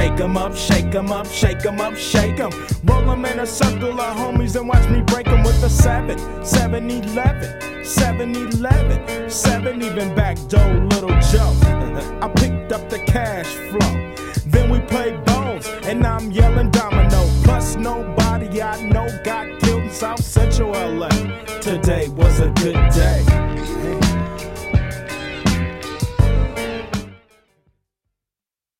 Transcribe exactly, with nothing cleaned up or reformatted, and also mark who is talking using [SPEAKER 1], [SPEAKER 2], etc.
[SPEAKER 1] Shake 'em up, shake 'em up, shake 'em up, shake 'em. Roll 'em in a circle of homies and watch me break 'em with a seven, seven eleven, seven eleven, seven even back door Little Joe. I picked up the cash flow. Then we played bones, and I'm yelling domino. Plus nobody I know got killed in South Central L A. Today was a good day.